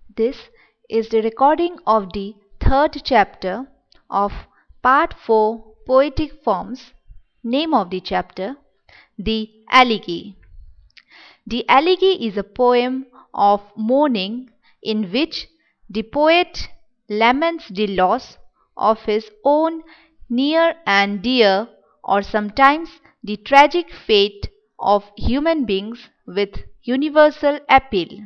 This is the recording of the third chapter of Part 4 Poetic Forms. Name of the chapter: The Elegy. The Elegy is a poem of mourning in which the poet laments the loss of his own near and dear, or sometimes the tragic fate of human beings with universal appeal.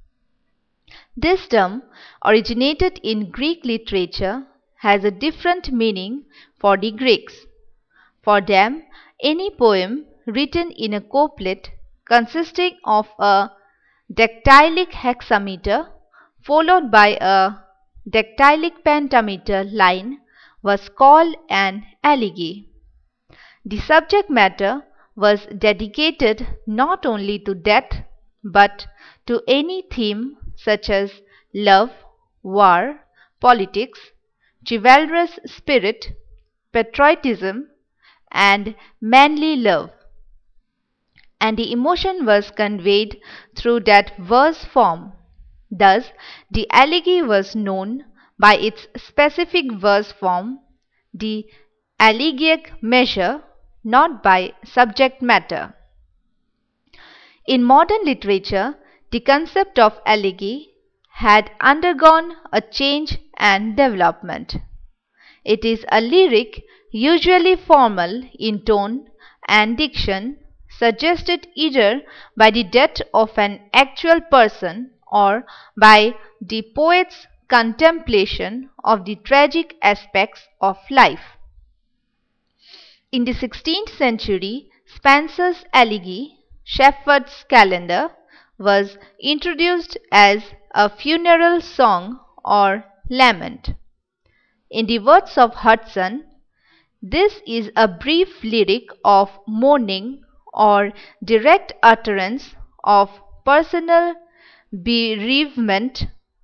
This term, originated in Greek literature, has a different meaning for the Greeks. For them, any poem written in a couplet consisting of a dactylic hexameter followed by a dactylic pentameter line was called an elegy. The subject matter was dedicated not only to death but to any theme such as love, war, politics, chivalrous spirit, patriotism, and manly love, and the emotion was conveyed through that verse form. Thus, the elegy was known by its specific verse form, the elegiac measure, not by subject matter. In modern literature, the concept of elegy had undergone a change and development. It is a lyric usually formal in tone and diction, suggested either by the death of an actual person or by the poet's contemplation of the tragic aspects of life. In the 16th century, Spenser's elegy, Shepherd's Calendar, was introduced as a funeral song or lament. In the words of Hudson, this is a brief lyric of mourning or direct utterance of personal bereavement,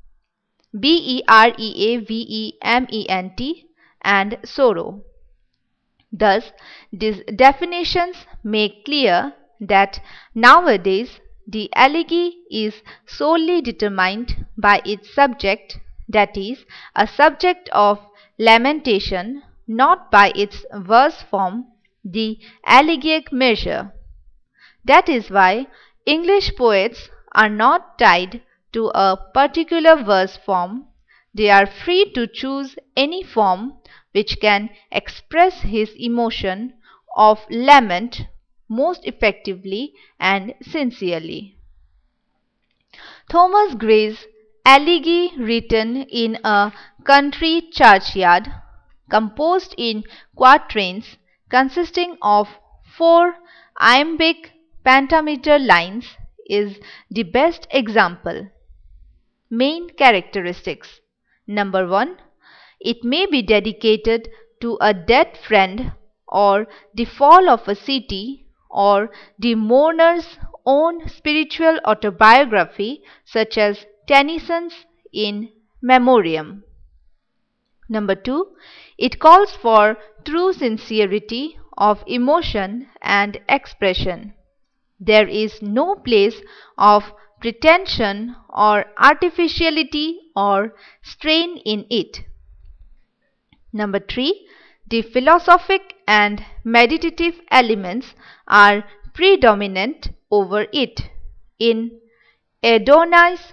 bereavement, and sorrow. Thus, these definitions make clear that nowadays the elegy is solely determined by its subject, that is, a subject of lamentation, not by its verse form, the elegiac measure. That is why English poets are not tied to a particular verse form. They are free to choose any form which can express his emotion of lament most effectively and sincerely. Thomas Gray's elegy, written in a country churchyard, composed in quatrains consisting of 4 iambic pentameter lines, is the best example. Main characteristics: Number 1. It may be dedicated to a dead friend, or the fall of a city, or the mourner's own spiritual autobiography, such as Tennyson's In Memoriam. Number 2. It calls for true sincerity of emotion and expression. There is no place of pretension or artificiality or strain in it. Number 3. The philosophic and meditative elements are predominant over it. In Adonais,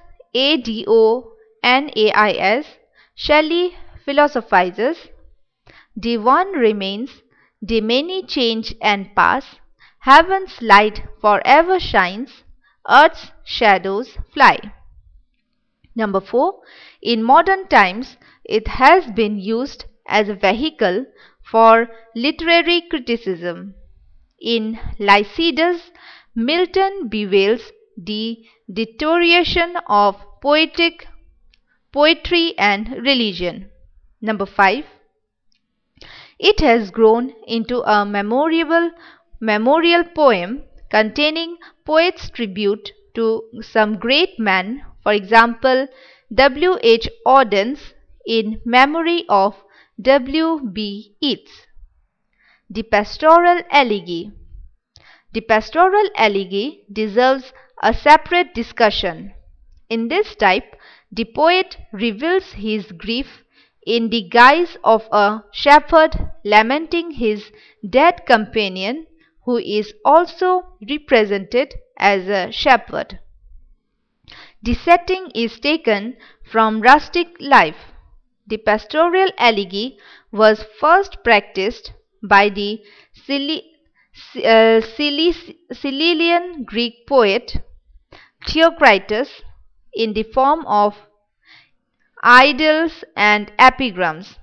Adonais, Shelley philosophizes, the one remains, the many change and pass, heaven's light forever shines, earth's shadows fly. Number 4. In modern times, it has been used as a vehicle for literary criticism. In Lycidas, Milton bewails the deterioration of poetry and religion. Number 5. It has grown into a memorial poem containing poet's tribute to some great man, for example, W. H. Auden's In Memory of W. B. Yeats. The Pastoral Elegy. The Pastoral Elegy deserves a separate discussion. In this type, the poet reveals his grief in the guise of a shepherd lamenting his dead companion, who is also represented as a shepherd. The setting is taken from rustic life. The pastoral elegy was first practiced by the Cilician Greek poet Theocritus in the form of idylls and epigrams,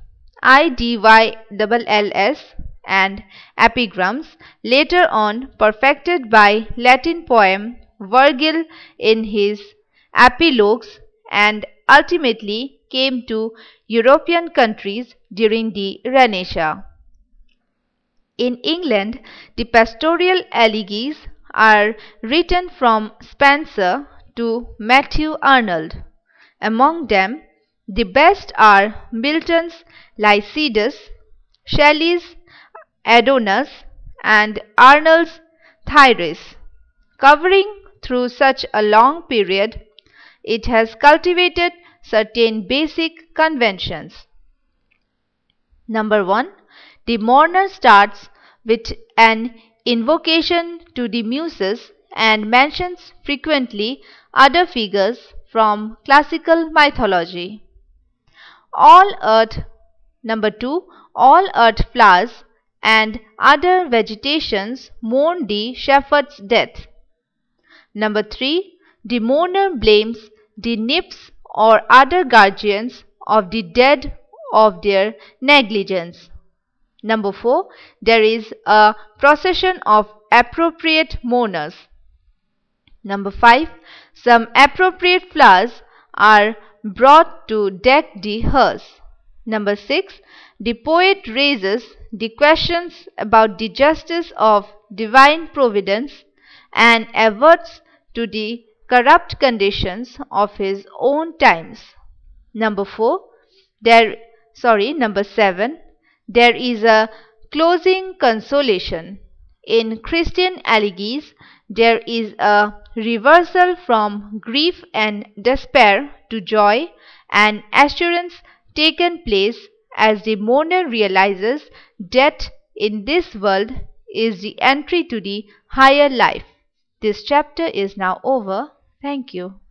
idylls and epigrams, later on perfected by Latin poem Virgil in his epilogues, and ultimately came to European countries during the Renaissance. In England, the pastoral elegies are written from Spenser to Matthew Arnold. Among them, the best are Milton's Lycidas, Shelley's Adonais, and Arnold's Thyris. Covering through such a long period, it has cultivated certain basic conventions. Number 1. The mourner starts with an invocation to the Muses and mentions frequently other figures from classical mythology. Number 2. All earth flowers and other vegetations mourn the shepherd's death. Number 3. The mourner blames the nymphs or other guardians of the dead of their negligence. Number 4. There is a procession of appropriate mourners. Number 5. Some appropriate flowers are brought to deck the hearse. Number 6. The poet raises the questions about the justice of divine providence and adverts to the corrupt conditions of his own times. Number 7. There is a closing consolation. In Christian elegies, there is a reversal from grief and despair to joy and assurance taken place as the mourner realizes death in this world is the entry to the higher life. This chapter is now over. Thank you.